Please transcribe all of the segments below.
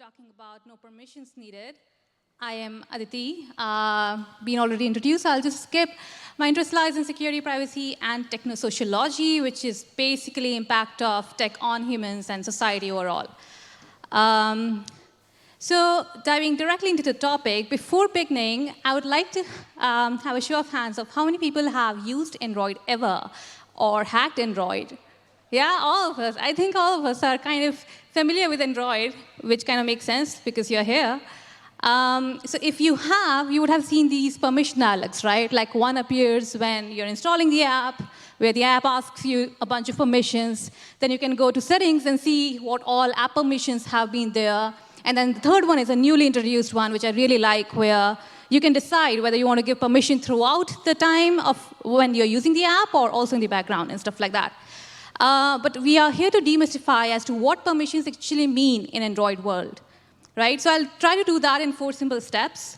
talking about no permissions needed. I am Aditi. Been already introduced, I'll just skip. My interest lies in security, privacy, and technosociology, which is basically impact of tech on humans and society overall. So diving directly into the topic, before beginning, I would like to have a show of hands of how many people have used Android ever or hacked Android. Yeah, all of us. I think all of us are kind of familiar with Android, which kind of makes sense because you're here. So if you have, you would have seen these permission dialogues, right? Like one appears when you're installing the app, where the app asks you a bunch of permissions. Then you can go to settings and see what all app permissions have been there. And then the third one is a newly introduced one, which I really like, where you can decide whether you want to give permission throughout the time of when you're using the app or also in the background and stuff like that. But we are here to demystify as to what permissions actually mean in Android world, right? So I'll try to do that in 4 simple steps.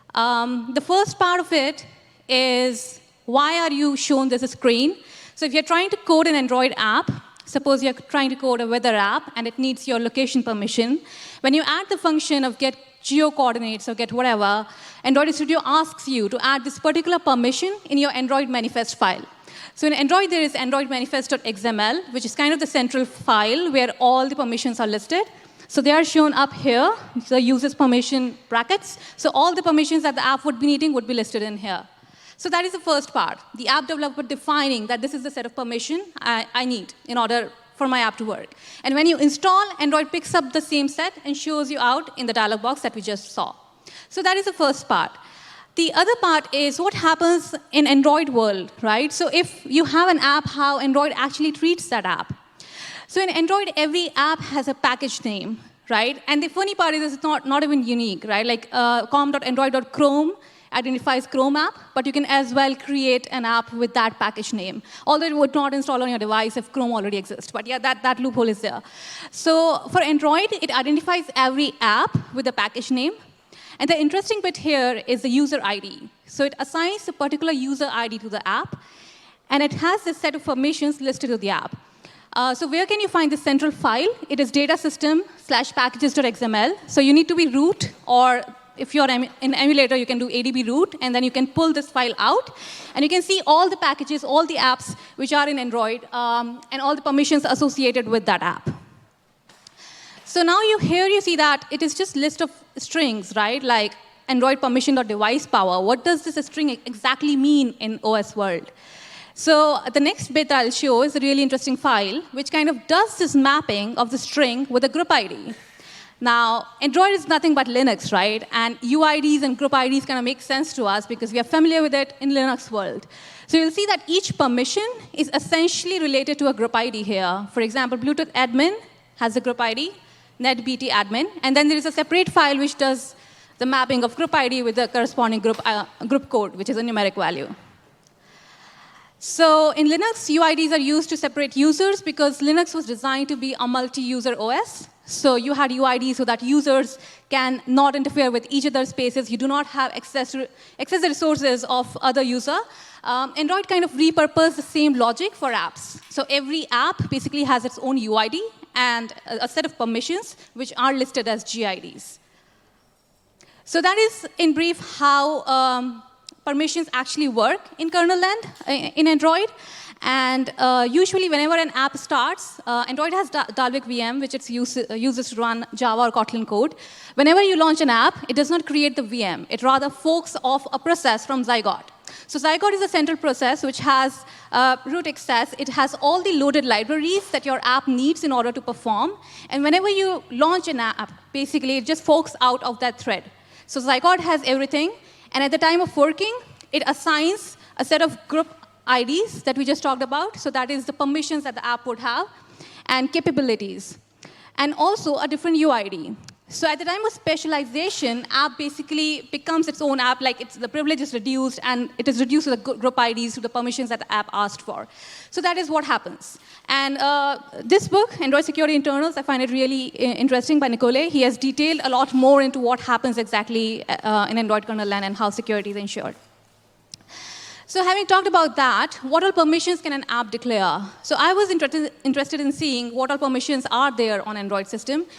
The first part of it is, why are you shown this screen? So if you're trying to code an Android app, suppose you're trying to code a weather app and it needs your location permission, when you add the function of get geo coordinates or get whatever, Android Studio asks you to add this particular permission in your Android manifest file. So in Android, there is Android manifest.xml, which is kind of the central file where all the permissions are listed. So they are shown up here, the user's permission brackets. So all the permissions that the app would be needing would be listed in here. So that is the first part, the app developer defining that this is the set of permission I need in order for my app to work. And when you install, Android picks up the same set and shows you out in the dialog box that we just saw. So that is the first part. The other part is what happens in Android world, right? So if you have an app, how Android actually treats that app. So in Android, every app has a package name, right? And the funny part is it's not even unique, right? Like com.android.chrome identifies Chrome app, but you can as well create an app with that package name, although it would not install on your device if Chrome already exists. But yeah, that loophole is there. So for Android, it identifies every app with a package name. And the interesting bit here is the user ID. So it assigns a particular user ID to the app, and it has this set of permissions listed to the app. So where can you find this central file? It is datasystem/packages.xml. So you need to be root, or if you're in emulator, you can do adb root, and then you can pull this file out. And you can see all the packages, all the apps which are in Android, and all the permissions associated with that app. So now you see that it is just list of strings, right? Like Android permission.device power. What does this string exactly mean in OS world? So the next bit I'll show is a really interesting file, which kind of does this mapping of the string with a group ID. Now, Android is nothing but Linux, right? And UIDs and group IDs kind of make sense to us because we are familiar with it in Linux world. So you'll see that each permission is essentially related to a group ID here. For example, Bluetooth admin has a group ID, NetBT admin, and then there is a separate file which does the mapping of group ID with the corresponding group code, which is a numeric value. So in Linux, UIDs are used to separate users because Linux was designed to be a multi-user OS. So you had UIDs so that users can not interfere with each other's spaces. You do not have access the resources of other user. Android kind of repurposed the same logic for apps. So every app basically has its own UID and a set of permissions which are listed as GIDs. So that is, in brief, how permissions actually work in kernel land in Android. And usually, whenever an app starts, Android has Dalvik VM, which it uses to run Java or Kotlin code. Whenever you launch an app, it does not create the VM. It rather forks off a process from Zygote. So Zygote is a central process which has root access. It has all the loaded libraries that your app needs in order to perform. And whenever you launch an app, basically, it just forks out of that thread. So Zygote has everything. And at the time of forking, it assigns a set of group IDs that we just talked about. So that is the permissions that the app would have and capabilities. And also a different UID. So at the time of specialization, app basically becomes its own app, like the privilege is reduced, and it is reduced to the group IDs, to the permissions that the app asked for. So that is what happens. And this book, Android Security Internals, I find it really interesting by Nicole. He has detailed a lot more into what happens exactly in Android kernel land and how security is ensured. So having talked about that, what all permissions can an app declare? So I was interested in seeing what all permissions are there on Android system.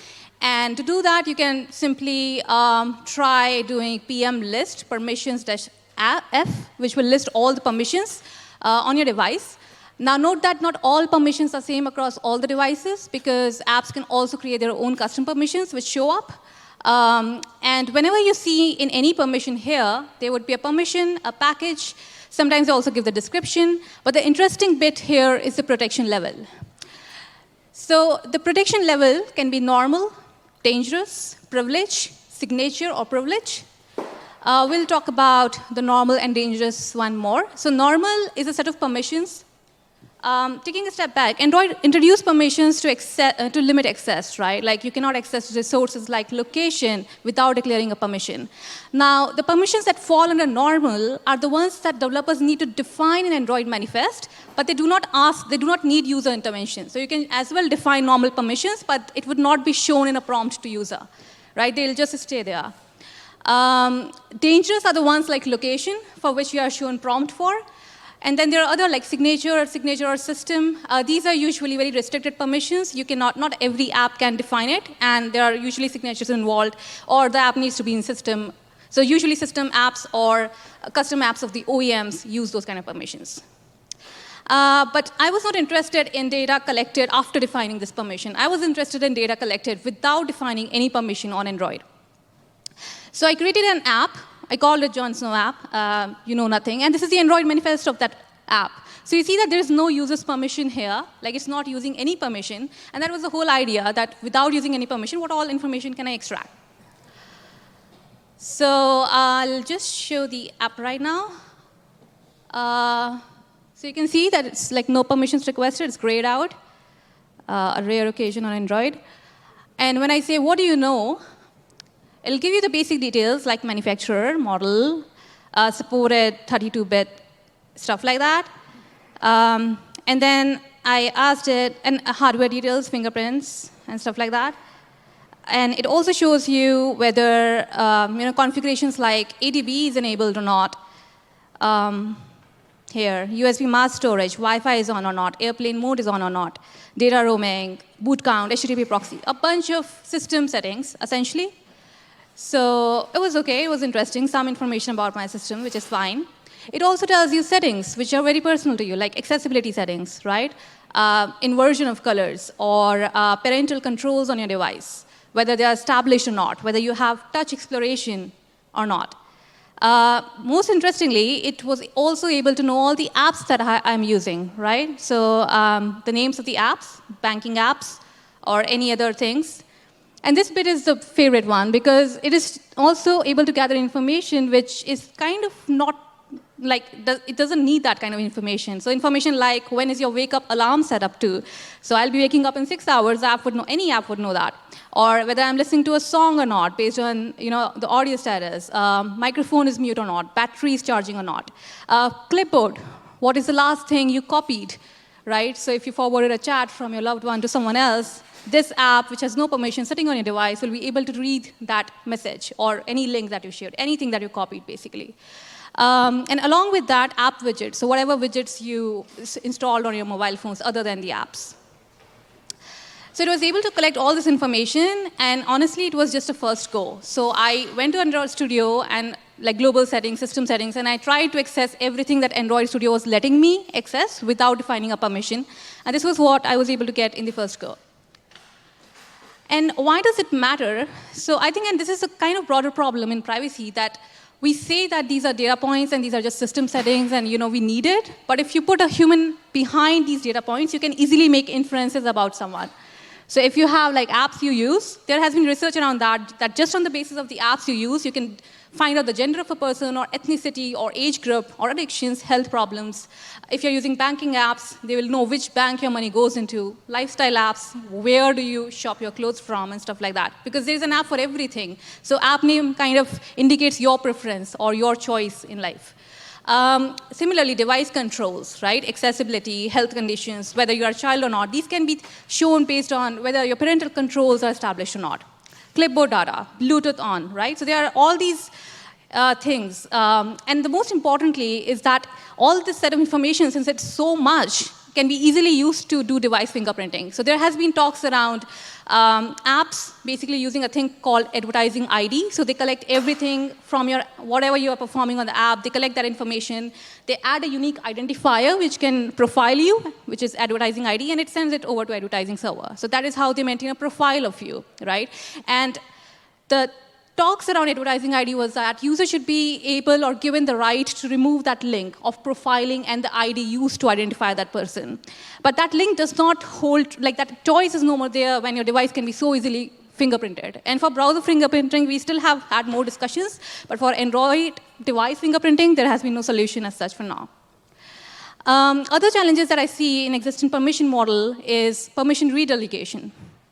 And to do that, you can simply try doing pm list permissions-f, which will list all the permissions on your device. Now note that not all permissions are same across all the devices, because apps can also create their own custom permissions which show up. And whenever you see in any permission here, there would be a permission, a package. Sometimes they also give the description. But the interesting bit here is the protection level. So the protection level can be normal, dangerous, privilege, signature, or privilege. We'll talk about the normal and dangerous one more. So normal is a set of permissions. Taking a step back, Android introduced permissions to limit access, right? Like you cannot access resources like location without declaring a permission. Now, the permissions that fall under normal are the ones that developers need to define in Android manifest, but they do not need user intervention. So you can as well define normal permissions, but it would not be shown in a prompt to user, right? They'll just stay there. Dangerous are the ones like location, for which you are shown prompt for. And then there are other like signature or system. These are usually very restricted permissions. You cannot, not every app can define it, and there are usually signatures involved, or the app needs to be in system. So usually system apps or custom apps of the OEMs use those kind of permissions. But I was not interested in data collected after defining this permission. I was interested in data collected without defining any permission on Android. So I created an app. I called it Jon Snow app, you know nothing. And this is the Android manifest of that app. So you see that there is no user's permission here, like it's not using any permission. And that was the whole idea, that without using any permission, what all information can I extract? So I'll just show the app right now. So you can see that it's like no permissions requested, it's grayed out, a rare occasion on Android. And when I say, what do you know? It'll give you the basic details like manufacturer, model, supported 32-bit, stuff like that. And then I asked it, and hardware details, fingerprints, and stuff like that. And it also shows you whether configurations like ADB is enabled or not. Here, USB mass storage, Wi-Fi is on or not, airplane mode is on or not, data roaming, boot count, HTTP proxy, a bunch of system settings, essentially. So it was okay, it was interesting, some information about my system, which is fine. It also tells you settings, which are very personal to you, like accessibility settings, right? Inversion of colors, or parental controls on your device, whether they are established or not, whether you have touch exploration or not. Most interestingly, it was also able to know all the apps that I'm using, right? So the names of the apps, banking apps, or any other things. And this bit is the favorite one, because it is also able to gather information which is kind of not, like, it doesn't need that kind of information. So information like, when is your wake-up alarm set up to? So I'll be waking up in 6 hours, the app would know, any app would know that. Or whether I'm listening to a song or not, based on the audio status. Microphone is mute or not, battery is charging or not. Clipboard, what is the last thing you copied, right? So if you forwarded a chat from your loved one to someone else, this app, which has no permission sitting on your device, will be able to read that message or any link that you shared, anything that you copied, basically. And along with that, app widgets, so whatever widgets you installed on your mobile phones other than the apps. So it was able to collect all this information, and honestly, it was just a first go. So I went to Android Studio and like global settings, system settings, and I tried to access everything that Android Studio was letting me access without defining a permission. And this was what I was able to get in the first go. And why does it matter? So I think, and this is a kind of broader problem in privacy, that we say that these are data points and these are just system settings and we need it. But if you put a human behind these data points, you can easily make inferences about someone. So if you have like apps you use, there has been research around that just on the basis of the apps you use, you can find out the gender of a person, or ethnicity, or age group, or addictions, health problems. If you're using banking apps, they will know which bank your money goes into. Lifestyle apps, where do you shop your clothes from, and stuff like that. Because there's an app for everything. So app name kind of indicates your preference or your choice in life. Similarly, device controls, right? Accessibility, health conditions, whether you're a child or not, these can be shown based on whether your parental controls are established or not. Clipboard data, Bluetooth on, right? So there are all these things. And the most importantly is that all this set of information, since it's so much, can be easily used to do device fingerprinting. So there has been talks around apps basically using a thing called advertising ID. So they collect everything from your, whatever you are performing on the app, they collect that information. They add a unique identifier which can profile you, which is advertising ID, and it sends it over to advertising server. So that is how they maintain a profile of you, right? And the talks around advertising ID was that users should be able or given the right to remove that link of profiling and the ID used to identify that person. But that link does not hold, like that choice is no more there when your device can be so easily fingerprinted. And for browser fingerprinting, we still have had more discussions, but for Android device fingerprinting, there has been no solution as such for now. Other challenges that I see in existing permission model is permission redelegation.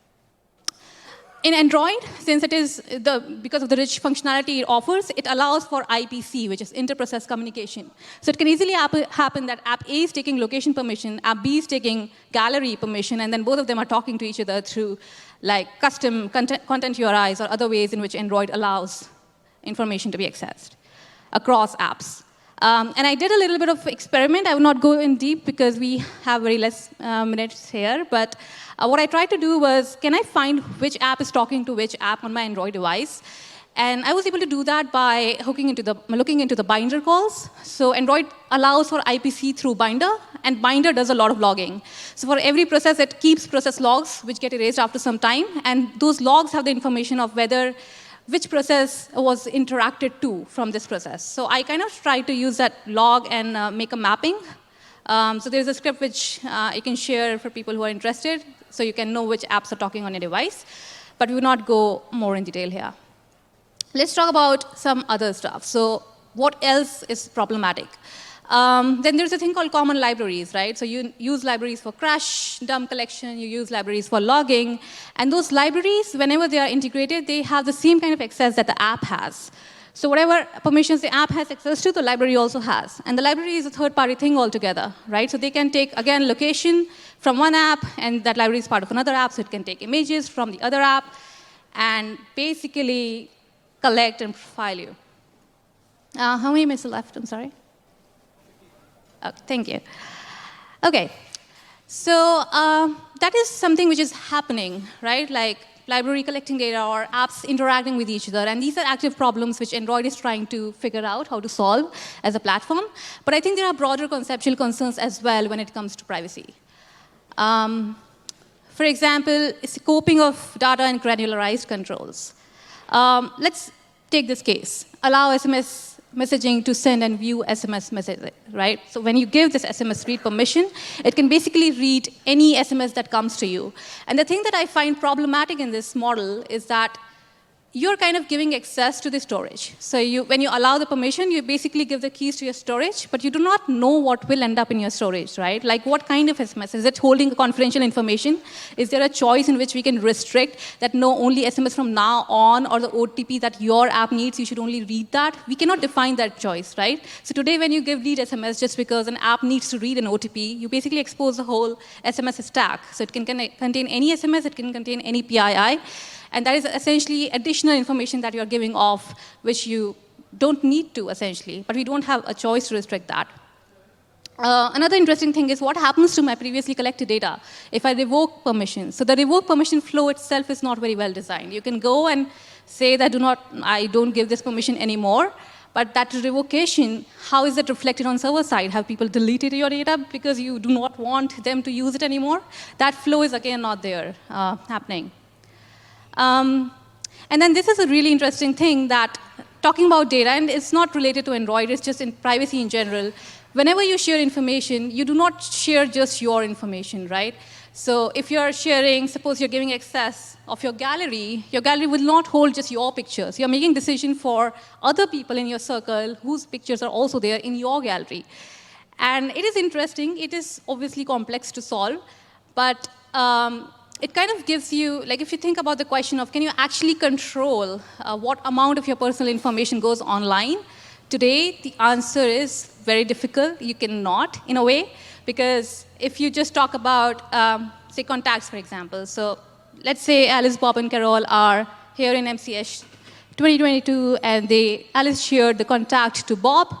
In Android, since it is because of the rich functionality it offers, it allows for IPC, which is inter-process communication. So it can easily happen that app A is taking location permission, app B is taking gallery permission, and then both of them are talking to each other through like custom content URIs or other ways in which Android allows information to be accessed across apps. And I did a little bit of experiment. I will not go in deep because we have very less minutes here. But what I tried to do was, can I find which app is talking to which app on my Android device? And I was able to do that by looking into the binder calls. So Android allows for IPC through binder, and binder does a lot of logging. So for every process, it keeps process logs, which get erased after some time. And those logs have the information of which process was interacted to from this process. So I kind of tried to use that log and make a mapping. So there's a script which you can share for people who are interested, so you can know which apps are talking on your device. But we will not go more in detail here. Let's talk about some other stuff. So what else is problematic? Then there's a thing called common libraries, right? So you use libraries for crash dump collection, you use libraries for logging, and those libraries, whenever they are integrated, they have the same kind of access that the app has. So whatever permissions the app has access to, the library also has. And the library is a third-party thing altogether, right? So they can take, again, location from one app, and that library is part of another app, so it can take images from the other app, and basically collect and profile you. How many minutes are left? I'm sorry. Okay, thank you. Okay, so that is something which is happening, right? Like library collecting data or apps interacting with each other. And these are active problems which Android is trying to figure out how to solve as a platform. But I think there are broader conceptual concerns as well when it comes to privacy. For example, scoping of data and granularized controls. Let's take this case. Allow SMS messaging to send and view SMS messages, right? So when you give this SMS read permission, it can basically read any SMS that comes to you. And the thing that I find problematic in this model is that you're kind of giving access to the storage. So when you allow the permission, you basically give the keys to your storage, but you do not know what will end up in your storage, right? Like what kind of SMS? Is it holding confidential information? Is there a choice in which we can restrict that no, only SMS from now on, or the OTP that your app needs, you should only read that? We cannot define that choice, right? So today when you give read SMS just because an app needs to read an OTP, you basically expose the whole SMS stack. So it can contain any SMS, it can contain any PII. And that is essentially additional information that you're giving off, which you don't need to, essentially. But we don't have a choice to restrict that. Another interesting thing is what happens to my previously collected data if I revoke permission. So the revoke permission flow itself is not very well designed. You can go and say that I don't give this permission anymore. But that revocation, how is it reflected on server side? Have people deleted your data because you do not want them to use it anymore? That flow is, again, not there happening. And then this is a really interesting thing that talking about data, and it's not related to Android, it's just in privacy in general. Whenever you share information, you do not share just your information, right? So if you're sharing, suppose you're giving access of your gallery will not hold just your pictures. You're making decision for other people in your circle whose pictures are also there in your gallery. And it is interesting. It is obviously complex to solve, but it kind of gives you, like if you think about the question of can you actually control what amount of your personal information goes online, today the answer is very difficult. You cannot, in a way, because if you just talk about, say, contacts, for example. So let's say Alice, Bob, and Carol are here in MCH 2022, and Alice shared the contact to Bob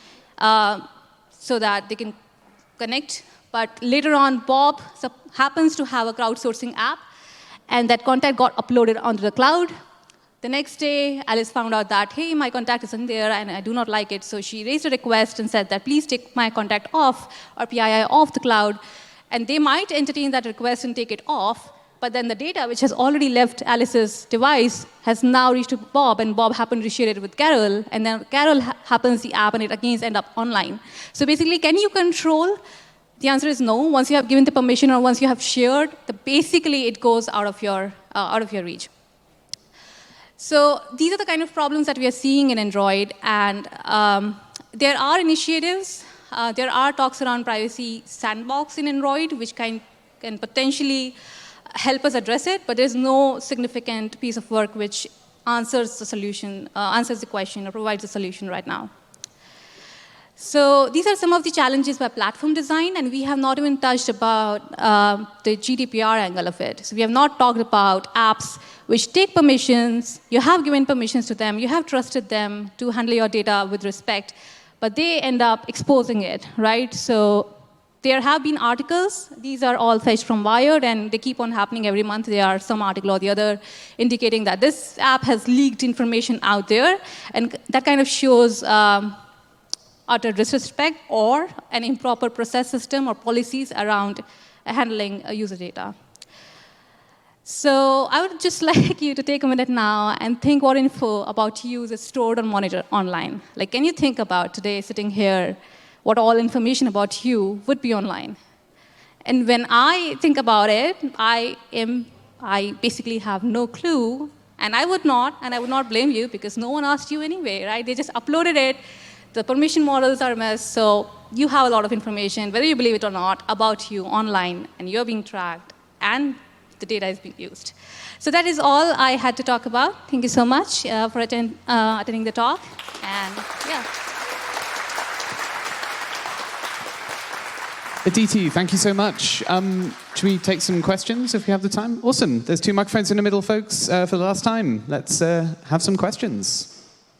so that they can connect. But later on, Bob happens to have a crowdsourcing app, And that contact got uploaded onto the cloud. The next day, Alice found out that, hey, my contact isn't there, and I do not like it. So she raised a request and said that, please take my contact off, or PII off the cloud. And they might entertain that request and take it off, but then the data, which has already left Alice's device, has now reached to Bob, and Bob happened to share it with Carol, and then Carol happens the app, and it again ends up online. So basically, can you control? The answer is no. Once you have given the permission or once you have shared, basically it goes out of your reach. So these are the kind of problems that we are seeing in Android, and there are initiatives. There are talks around privacy sandbox in Android, which can potentially help us address it, but there's no significant piece of work which answers the solution, answers the question, or provides a solution right now. So these are some of the challenges by platform design, and we have not even touched about the GDPR angle of it. So we have not talked about apps which take permissions, you have given permissions to them, you have trusted them to handle your data with respect, but they end up exposing it, right? So there have been articles, these are all fetched from Wired, and they keep on happening every month. There are some article or the other indicating that this app has leaked information out there, and that kind of shows utter disrespect or an improper process system or policies around handling user data. So I would just like you to take a minute now and think what info about you is stored or monitored online. Like, can you think about today, sitting here, what all information about you would be online? And when I think about it, I basically have no clue, and I would not blame you because no one asked you anyway, right? They just uploaded it. The permission models are a mess, so you have a lot of information, whether you believe it or not, about you online, and you're being tracked, and the data is being used. So that is all I had to talk about. Thank you so much for attending the talk, and yeah. Aditi, thank you so much. Should we take some questions if we have the time? Awesome. There's 2 microphones in the middle, folks, for the last time. Let's have some questions.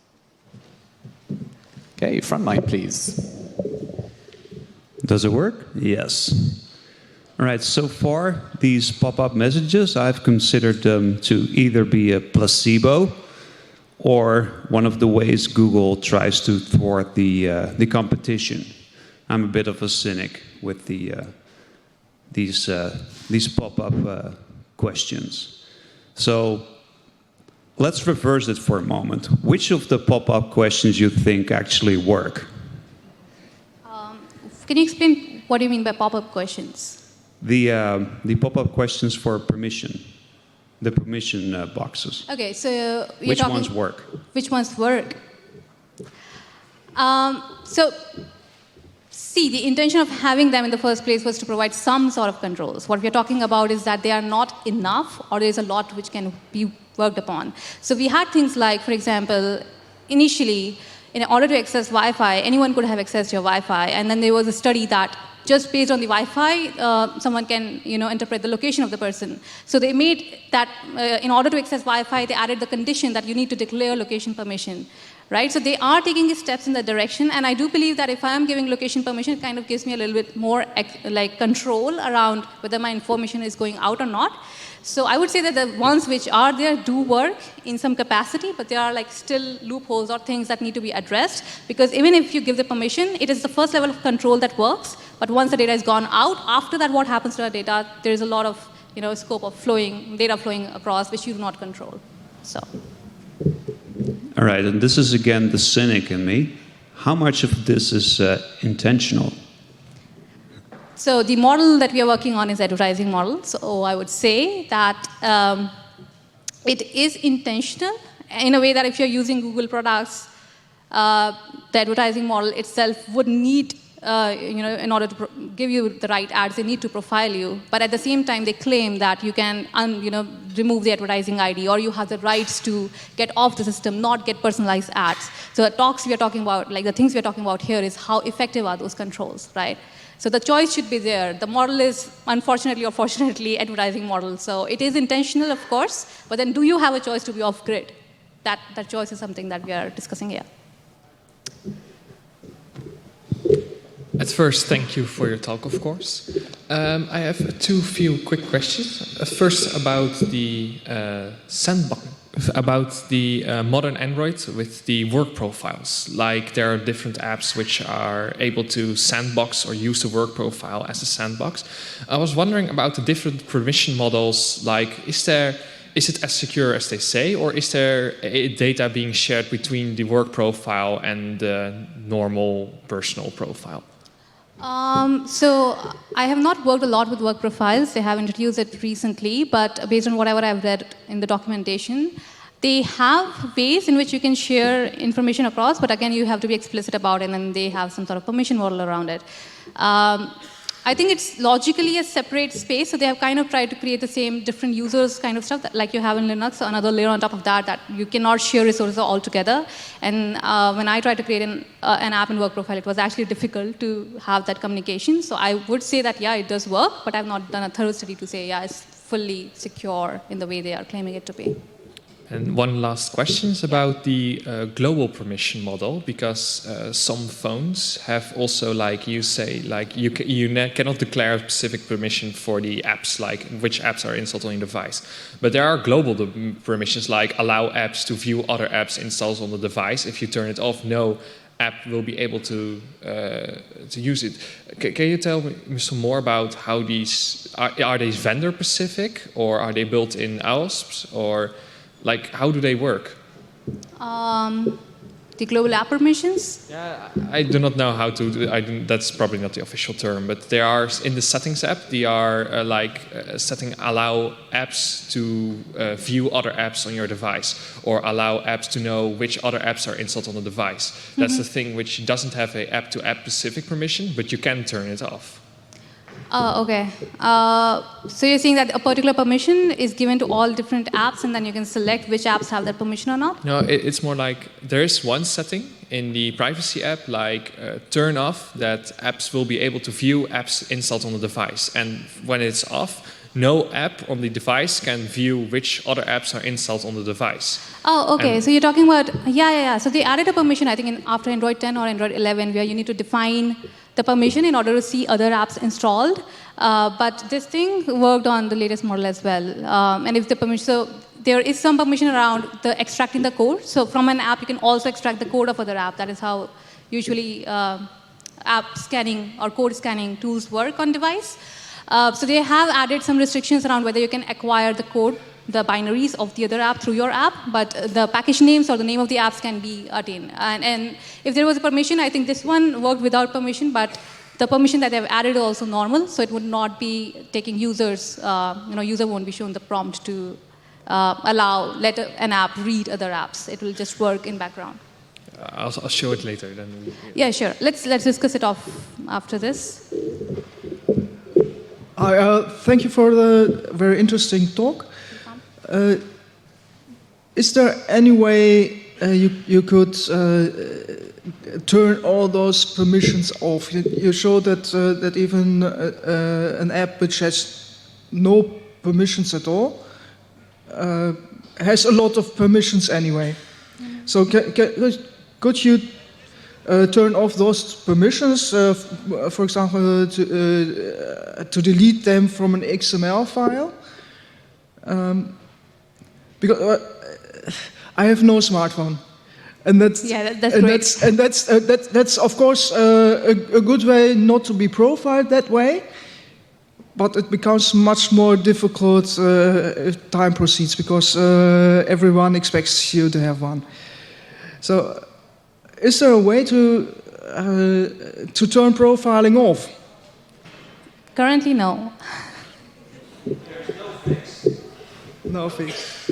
Okay, front mic, please. Does it work? Yes. All right, so far, these pop-up messages, I've considered them to either be a placebo or one of the ways Google tries to thwart the competition. I'm a bit of a cynic with these pop-up questions. So let's reverse it for a moment. Which of the pop-up questions you think actually work? Can you explain what you mean by pop-up questions? The pop-up questions for permission, the permission boxes. Okay, so which ones work? Which ones work? So, see, the intention of having them in the first place was to provide some sort of controls. What we're talking about is that they are not enough, or there's a lot which can be worked upon. So we had things like, for example, initially, in order to access Wi-Fi, anyone could have accessed your Wi-Fi, and then there was a study that just based on the Wi-Fi, someone can interpret the location of the person. So they made that, in order to access Wi-Fi, they added the condition that you need to declare location permission. Right? So they are taking steps in that direction, and I do believe that if I am giving location permission, it kind of gives me a little bit more control around whether my information is going out or not. So I would say that the ones which are there do work in some capacity, but there are still loopholes or things that need to be addressed, because even if you give the permission, it is the first level of control that works, but once the data is gone out, after that what happens to the data, there is a lot of scope of data flowing across which you do not control. So. All right, and this is again the cynic in me. How much of this is intentional? So the model that we are working on is advertising model. So I would say that it is intentional in a way that if you're using Google products, the advertising model itself would need, in order to give you the right ads, they need to profile you. But at the same time, they claim that you can, remove the advertising ID, or you have the rights to get off the system, not get personalized ads. So the talks we are talking about, the things we are talking about here is how effective are those controls, right? So the choice should be there. The model is, unfortunately or fortunately, advertising model. So it is intentional, of course, but then do you have a choice to be off-grid? That choice is something that we are discussing here. At first, thank you for your talk, of course. I have few quick questions. First, about the sandbox, about the modern Android with the work profiles. Like there are different apps which are able to sandbox or use the work profile as a sandbox. I was wondering about the different permission models. Like, is it as secure as they say, or is there data being shared between the work profile and the normal personal profile? So I have not worked a lot with work profiles. They have introduced it recently, but based on whatever I've read in the documentation, they have ways in which you can share information across, but again, you have to be explicit about it, and then they have some sort of permission model around it. I think it's logically a separate space, so they have kind of tried to create the same different users kind of stuff that, like you have in Linux, so another layer on top of that you cannot share resources altogether. And when I tried to create an app in work profile, it was actually difficult to have that communication. So I would say that, yeah, it does work, but I've not done a thorough study to say, yeah, it's fully secure in the way they are claiming it to be. And one last question is about the global permission model, because some phones have also, like you say, like you cannot declare a specific permission for the apps, like which apps are installed on your device. But there are global permissions, like allow apps to view other apps installed on the device. If you turn it off, no app will be able to use it. Can you tell me some more about how these are these vendor specific, or are they built in AOSPs, or like, how do they work? The global app permissions? Yeah, I do not know how to do. That's probably not the official term, but they are in the settings app. They are setting allow apps to view other apps on your device, or allow apps to know which other apps are installed on the device. That's the thing which doesn't have a app-to-app specific permission, but you can turn it off. Okay. So you're saying that a particular permission is given to all different apps, and then you can select which apps have that permission or not? No, it's more like there is one setting in the privacy app, like turn off that apps will be able to view apps installed on the device. And when it's off, no app on the device can view which other apps are installed on the device. Oh, okay. And so you're talking about, yeah. So they added a permission, I think, after Android 10 or Android 11, where you need to define the permission in order to see other apps installed. But this thing worked on the latest model as well. And if the permission, so there is some permission around the extracting the code. So from an app, you can also extract the code of other app. That is how usually app scanning or code scanning tools work on device. So they have added some restrictions around whether you can acquire the code, the binaries of the other app through your app, but the package names or the name of the apps can be attained. And if there was a permission, I think this one worked without permission, but the permission that they've added is also normal, so it would not be taking users, user won't be shown the prompt to let an app read other apps. It will just work in background. I'll show it later. Then. Yeah, sure. Let's discuss it off after this. Thank you for the very interesting talk. Is there any way you could turn all those permissions off? You showed that even an app which has no permissions at all has a lot of permissions anyway. So could you turn off those permissions, for example, to delete them from an XML file? Because I have no smartphone, and that's that's of course a good way not to be profiled that way. But it becomes much more difficult if time proceeds, because everyone expects you to have one. So, is there a way to turn profiling off? Currently, no. No fix.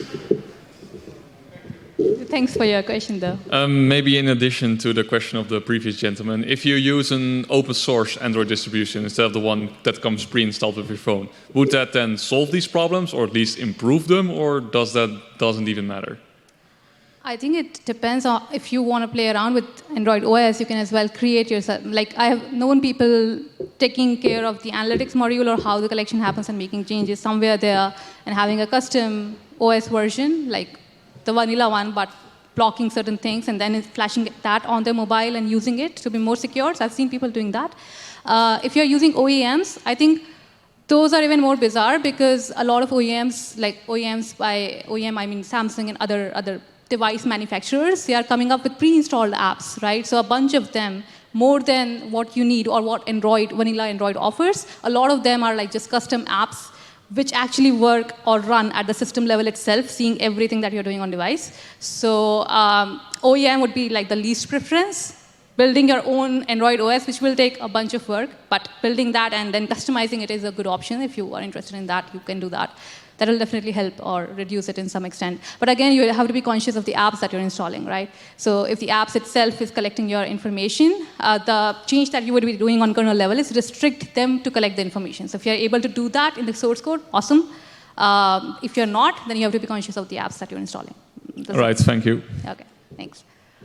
Thanks for your question, though. Maybe in addition to the question of the previous gentleman, if you use an open source Android distribution instead of the one that comes pre-installed with your phone, would that then solve these problems or at least improve them, or doesn't even matter? I think it depends on if you want to play around with Android OS, you can as well create yourself. Like, I have known people taking care of the analytics module or how the collection happens and making changes somewhere there and having a custom OS version, like the vanilla one, but blocking certain things and then flashing that on their mobile and using it to be more secure. So I've seen people doing that. If you're using OEMs, I think those are even more bizarre because a lot of OEMs, like OEMs by OEM, I mean Samsung and other device manufacturers, they are coming up with pre-installed apps, right? So a bunch of them, more than what you need or what vanilla Android offers, a lot of them are like just custom apps which actually work or run at the system level itself, seeing everything that you're doing on device. So OEM would be like the least preference. Building your own Android OS, which will take a bunch of work, but building that and then customizing it is a good option. If you are interested in that, you can do that. That will definitely help or reduce it in some extent. But again, you have to be conscious of the apps that you're installing, right? So if the apps itself is collecting your information, the change that you would be doing on kernel level is restrict them to collect the information. So if you're able to do that in the source code, awesome. If you're not, then you have to be conscious of the apps that you're installing. All right, thank you. Okay, thanks.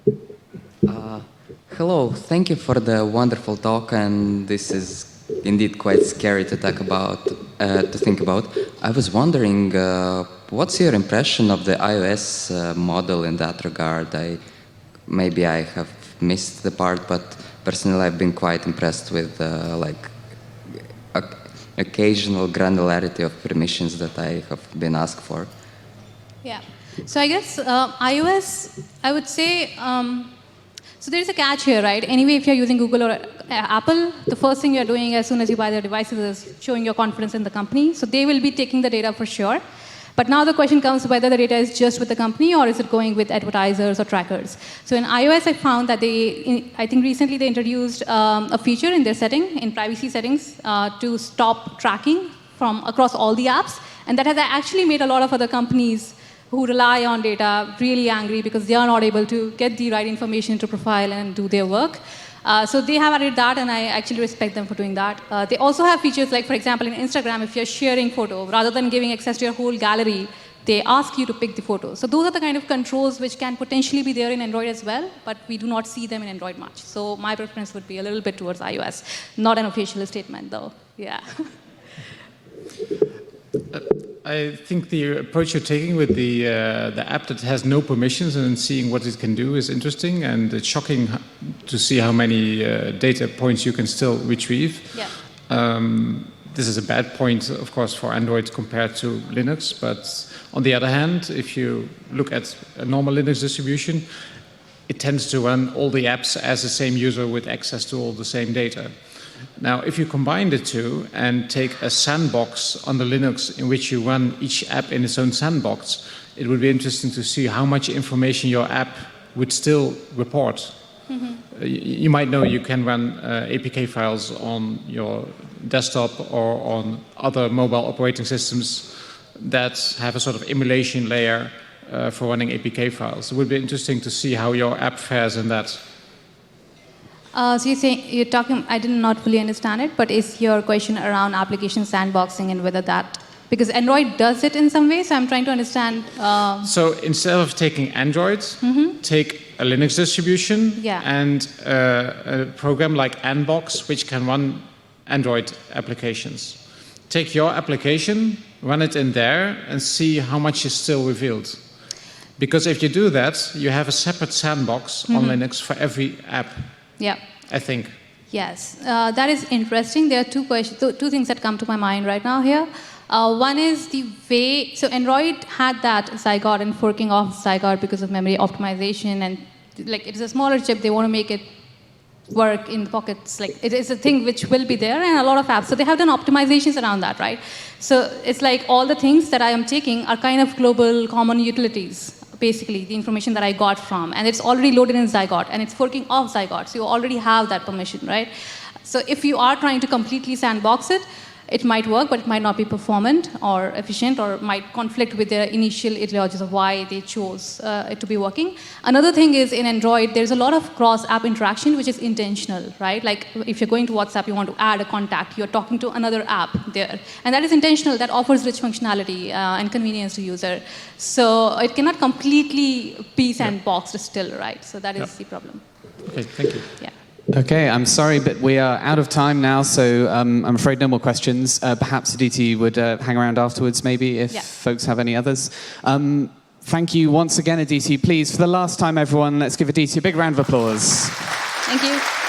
Hello, thank you for the wonderful talk, and this is indeed quite scary to talk about, to think about. I was wondering, what's your impression of the iOS model in that regard? Maybe I have missed the part, but personally I've been quite impressed with occasional granularity of permissions that I have been asked for. Yeah, so I guess iOS, I would say, so there's a catch here, right? Anyway, if you're using Google or Apple, the first thing you're doing as soon as you buy their devices is showing your confidence in the company. So they will be taking the data for sure. But now the question comes whether the data is just with the company or is it going with advertisers or trackers. So in iOS, I found that I think recently they introduced a feature in their setting, in privacy settings, to stop tracking from across all the apps. And that has actually made a lot of other companies who rely on data really angry because they are not able to get the right information to profile and do their work. So they have added that, and I actually respect them for doing that. They also have features like, for example, in Instagram, if you're sharing photo, rather than giving access to your whole gallery, they ask you to pick the photo. So those are the kind of controls which can potentially be there in Android as well, but we do not see them in Android much. So my preference would be a little bit towards iOS. Not an official statement, though. Yeah. I think the approach you're taking with the app that has no permissions and seeing what it can do is interesting, and it's shocking to see how many data points you can still retrieve. Yeah. This is a bad point, of course, for Android compared to Linux, but on the other hand, if you look at a normal Linux distribution, it tends to run all the apps as the same user with access to all the same data. Now, if you combine the two and take a sandbox on the Linux in which you run each app in its own sandbox, it would be interesting to see how much information your app would still report. Mm-hmm. You might know you can run APK files on your desktop or on other mobile operating systems that have a sort of emulation layer for running APK files. It would be interesting to see how your app fares in that. So you're talking, I did not fully understand it, but is your question around application sandboxing and whether that, because Android does it in some way, so I'm trying to understand. So instead of taking Android, take a Linux distribution and a program like Nbox, which can run Android applications. Take your application, run it in there, and see how much is still revealed. Because if you do that, you have a separate sandbox on Linux for every app. Yeah. I think. Yes, that is interesting. There are two things that come to my mind right now here. One is the way, so Android had that Zygote and forking off Zygote because of memory optimization, and like it is a smaller chip, they want to make it work in the pockets. Like it is a thing which will be there in a lot of apps. So they have done optimizations around that, right? So it's like all the things that I am taking are kind of global common utilities. Basically, the information that I got from, and it's already loaded in Zygote, and it's forking off Zygote, so you already have that permission, right? So if you are trying to completely sandbox it, it might work, but it might not be performant or efficient, or might conflict with their initial ideologies of why they chose it to be working. Another thing is in Android, there's a lot of cross-app interaction, which is intentional, right? Like if you're going to WhatsApp, you want to add a contact, you're talking to another app there. And that is intentional, that offers rich functionality and convenience to user. So it cannot completely be sandboxed still, right? So that is the problem. Okay, thank you. Yeah. Okay, I'm sorry, but we are out of time now, so I'm afraid no more questions. Perhaps Aditi would hang around afterwards, maybe, if folks have any others. Thank you once again, Aditi. Please, for the last time, everyone, let's give Aditi a big round of applause. Thank you.